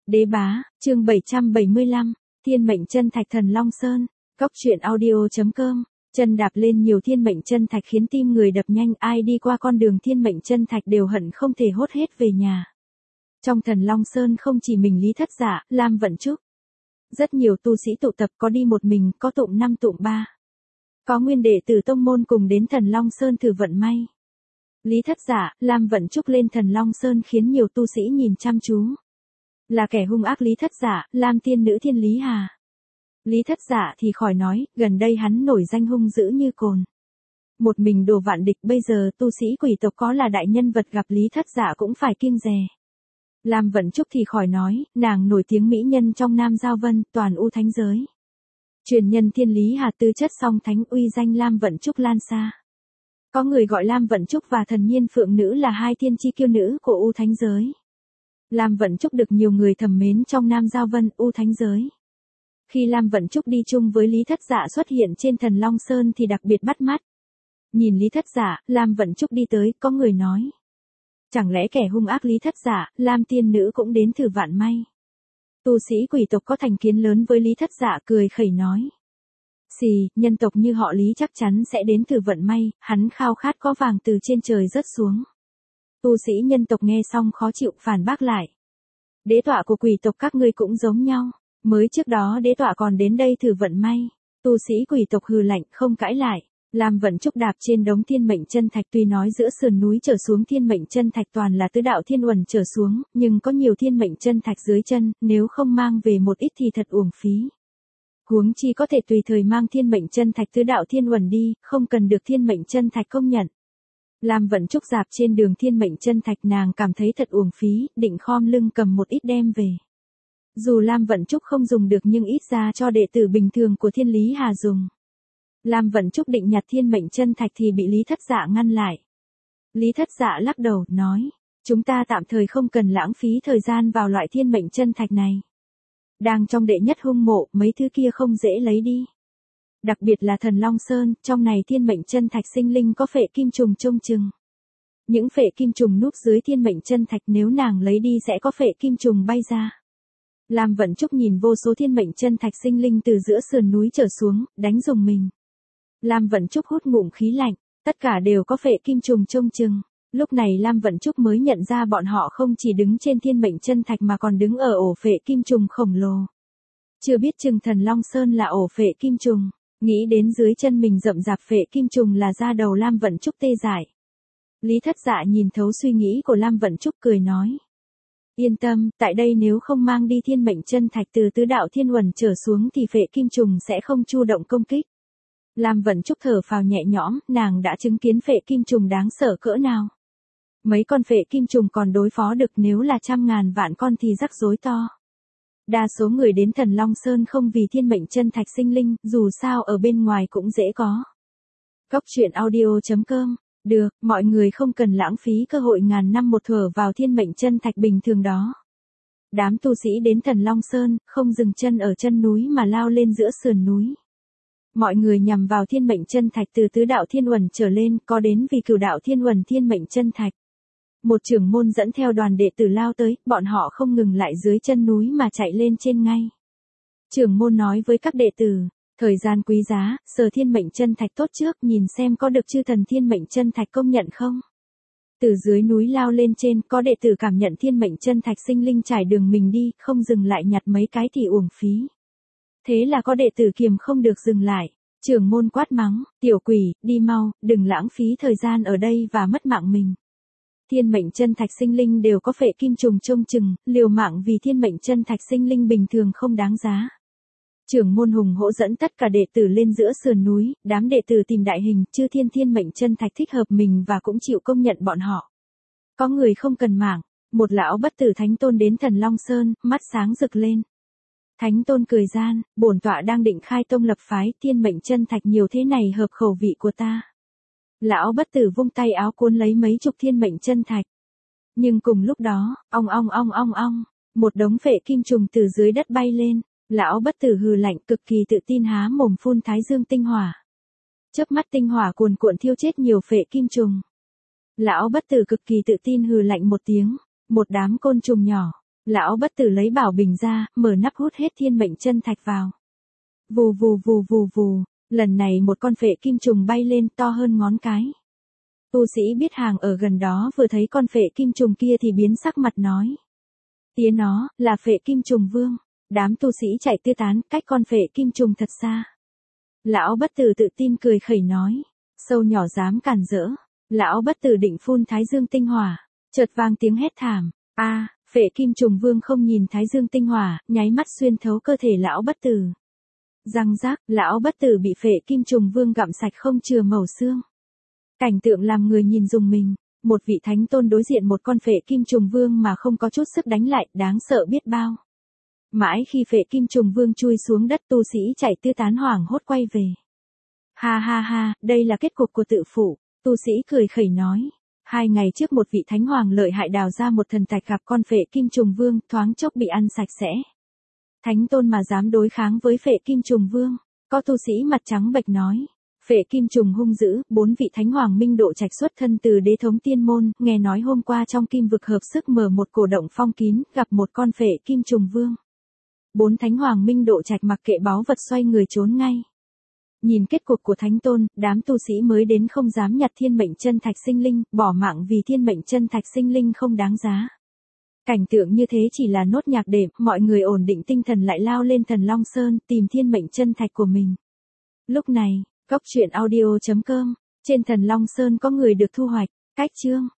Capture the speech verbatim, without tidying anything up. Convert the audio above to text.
Đế bá, chương bảy trăm bảy mươi lăm, Thiên mệnh chân thạch Thần Long Sơn, Góc truyện audio.com. Chân đạp lên nhiều thiên mệnh chân thạch khiến tim người đập nhanh, ai đi qua con đường thiên mệnh chân thạch đều hận không thể hốt hết về nhà. Trong Thần Long Sơn không chỉ mình Lý Thất Dạ, Lam Vận Trúc. Rất nhiều tu sĩ tụ tập, có đi một mình, có tụng năm tụng ba. Có nguyên đệ tử tông môn cùng đến Thần Long Sơn thử vận may. Lý Thất Dạ, Lam Vận Trúc lên Thần Long Sơn khiến nhiều tu sĩ nhìn chăm chú. Là kẻ hung ác Lý Thất Dạ, Lam tiên nữ Thiên Lý Hà. Lý Thất Dạ thì khỏi nói, gần đây hắn nổi danh hung dữ như cồn. Một mình đổ vạn địch, bây giờ tu sĩ quỷ tộc có là đại nhân vật gặp Lý Thất Dạ cũng phải kiêng dè. Lam Vận Trúc thì khỏi nói, nàng nổi tiếng mỹ nhân trong Nam Giao Vân, toàn u thánh giới. Truyền nhân Thiên Lý Hà tư chất song thánh, uy danh Lam Vận Trúc lan xa. Có người gọi Lam Vận Trúc và Thần Nhiên Phượng Nữ là hai thiên chi kiêu nữ của u thánh giới. Lam Vận Trúc được nhiều người thầm mến trong Nam Giao Vân, u thánh giới. Khi Lam Vận Trúc đi chung với Lý Thất Dạ xuất hiện trên Thần Long Sơn thì đặc biệt bắt mắt. Nhìn Lý Thất Dạ, Lam Vận Trúc đi tới, có người nói. Chẳng lẽ kẻ hung ác Lý Thất Dạ, Lam tiên nữ cũng đến thử vạn may. Tu sĩ quỷ tộc có thành kiến lớn với Lý Thất Dạ cười khẩy nói. Xì, nhân tộc như họ Lý chắc chắn sẽ đến thử vận may, hắn khao khát có vàng từ trên trời rớt xuống. Tu sĩ nhân tộc nghe xong khó chịu phản bác lại. Đế tọa của quỷ tộc các ngươi cũng giống nhau. Mới trước đó đế tọa còn đến đây thử vận may. Tu sĩ quỷ tộc hừ lạnh không cãi lại. Lam Vận Trúc đạp trên đống thiên mệnh chân thạch, tuy nói giữa sườn núi trở xuống thiên mệnh chân thạch toàn là tứ đạo thiên uẩn trở xuống, nhưng có nhiều thiên mệnh chân thạch dưới chân, nếu không mang về một ít thì thật uổng phí. Huống chi có thể tùy thời mang thiên mệnh chân thạch tứ đạo thiên uẩn đi, không cần được thiên mệnh chân thạch công nhận. Lam Vận Trúc dạp trên đường thiên mệnh chân thạch, nàng cảm thấy thật uổng phí, định khom lưng cầm một ít đem về. Dù Lam Vận Trúc không dùng được nhưng ít ra cho đệ tử bình thường của Thiên Lý Hà dùng. Lam Vận Trúc định nhặt thiên mệnh chân thạch thì bị Lý Thất Dạ ngăn lại. Lý Thất Dạ lắc đầu, nói, chúng ta tạm thời không cần lãng phí thời gian vào loại thiên mệnh chân thạch này. Đang trong đệ nhất hung mộ, mấy thứ kia không dễ lấy đi. Đặc biệt là Thần Long Sơn, trong này thiên mệnh chân thạch sinh linh có phệ kim trùng trông chừng. Những phệ kim trùng núp dưới thiên mệnh chân thạch, nếu nàng lấy đi sẽ có phệ kim trùng bay ra. Lam Vận Trúc nhìn vô số thiên mệnh chân thạch sinh linh từ giữa sườn núi trở xuống, đánh rùng mình. Lam Vận Trúc hút ngụm khí lạnh, tất cả đều có phệ kim trùng trông chừng. Lúc này Lam Vận Trúc mới nhận ra bọn họ không chỉ đứng trên thiên mệnh chân thạch mà còn đứng ở ổ phệ kim trùng khổng lồ. Chưa biết chừng Thần Long Sơn là ổ phệ kim trùng, nghĩ đến dưới chân mình rậm rạp phệ kim trùng là da đầu Lam Vận Trúc tê dại. Lý Thất Dạ nhìn thấu suy nghĩ của Lam Vận Trúc cười nói. Yên tâm, tại đây nếu không mang đi thiên mệnh chân thạch từ tứ đạo thiên uẩn trở xuống thì phệ kim trùng sẽ không chu động công kích. Lam Vận Trúc thở phào nhẹ nhõm, nàng đã chứng kiến phệ kim trùng đáng sợ cỡ nào. Mấy con phệ kim trùng còn đối phó được, nếu là trăm ngàn vạn con thì rắc rối to. Đa số người đến Thần Long Sơn không vì thiên mệnh chân thạch sinh linh, dù sao ở bên ngoài cũng dễ có. Góc truyện audio.com. Được, mọi người không cần lãng phí cơ hội ngàn năm một thuở vào thiên mệnh chân thạch bình thường đó. Đám tu sĩ đến Thần Long Sơn, không dừng chân ở chân núi mà lao lên giữa sườn núi. Mọi người nhằm vào thiên mệnh chân thạch từ tứ đạo thiên uẩn trở lên, có đến vì cửu đạo thiên uẩn thiên mệnh chân thạch. Một trưởng môn dẫn theo đoàn đệ tử lao tới, bọn họ không ngừng lại dưới chân núi mà chạy lên trên ngay. Trưởng môn nói với các đệ tử, thời gian quý giá, sờ thiên mệnh chân thạch tốt trước, nhìn xem có được chư thần thiên mệnh chân thạch công nhận không. Từ dưới núi lao lên trên, có đệ tử cảm nhận thiên mệnh chân thạch sinh linh trải đường mình đi, không dừng lại nhặt mấy cái thì uổng phí. Thế là có đệ tử kiềm không được dừng lại. Trưởng môn quát mắng, tiểu quỷ, đi mau, đừng lãng phí thời gian ở đây và mất mạng mình. Thiên mệnh chân thạch sinh linh đều có phệ kim trùng trông chừng, liều mạng vì thiên mệnh chân thạch sinh linh bình thường không đáng giá. Trưởng môn hùng hỗ dẫn tất cả đệ tử lên giữa sườn núi, đám đệ tử tìm đại hình, chư thiên thiên mệnh chân thạch thích hợp mình và cũng chịu công nhận bọn họ. Có người không cần mảng, một lão bất tử thánh tôn đến Thần Long Sơn, mắt sáng rực lên. Thánh tôn cười gian, bổn tọa đang định khai tông lập phái, thiên mệnh chân thạch nhiều thế này hợp khẩu vị của ta. Lão bất tử vung tay áo cuốn lấy mấy chục thiên mệnh chân thạch. Nhưng cùng lúc đó, ong ong ong ong ong, một đống phệ kim trùng từ dưới đất bay lên. Lão bất tử hừ lạnh cực kỳ tự tin há mồm phun thái dương tinh hỏa. Chớp mắt tinh hỏa cuồn cuộn thiêu chết nhiều phệ kim trùng. Lão bất tử cực kỳ tự tin hừ lạnh một tiếng, một đám côn trùng nhỏ. Lão bất tử lấy bảo bình ra, mở nắp hút hết thiên mệnh chân thạch vào. Vù vù vù vù vù, lần này một con phệ kim trùng bay lên to hơn ngón cái. Tu sĩ biết hàng ở gần đó vừa thấy con phệ kim trùng kia thì biến sắc mặt nói. Tía nó, là phệ kim trùng vương. Đám tu sĩ chạy tứ tán, cách con phệ kim trùng thật xa. Lão bất tử tự tin cười khẩy nói. Sâu nhỏ dám cản rỡ. Lão bất tử định phun thái dương tinh hỏa. Chợt vang tiếng hét thảm. A, phệ kim trùng vương không nhìn thái dương tinh hỏa, nháy mắt xuyên thấu cơ thể lão bất tử. Răng rác, lão bất tử bị phệ kim trùng vương gặm sạch không chừa mẩu xương. Cảnh tượng làm người nhìn rùng mình. Một vị thánh tôn đối diện một con phệ kim trùng vương mà không có chút sức đánh lại, đáng sợ biết bao. Mãi khi phệ kim trùng vương chui xuống đất, tu sĩ chạy tứ tán hoảng hốt quay về. Ha ha ha, đây là kết cục của tự phụ, tu sĩ cười khẩy nói. Hai ngày trước một vị thánh hoàng lợi hại đào ra một thần thạch gặp con phệ kim trùng vương, thoáng chốc bị ăn sạch sẽ. Thánh tôn mà dám đối kháng với phệ kim trùng vương, có tu sĩ mặt trắng bệch nói. Phệ kim trùng hung dữ, bốn vị thánh hoàng minh độ trạch xuất thân từ đế thống tiên môn, nghe nói hôm qua trong kim vực hợp sức mở một cổ động phong kín, gặp một con phệ kim trùng vương. Bốn thánh hoàng minh độ trạch mặc kệ báu vật xoay người trốn ngay. Nhìn kết cục của thánh tôn, đám tu sĩ mới đến không dám nhặt thiên mệnh chân thạch sinh linh, bỏ mạng vì thiên mệnh chân thạch sinh linh không đáng giá. Cảnh tượng như thế chỉ là nốt nhạc đệm, mọi người ổn định tinh thần lại lao lên Thần Long Sơn, tìm thiên mệnh chân thạch của mình. Lúc này, Góc truyện audio chấm com, trên Thần Long Sơn có người được thu hoạch, cách chương.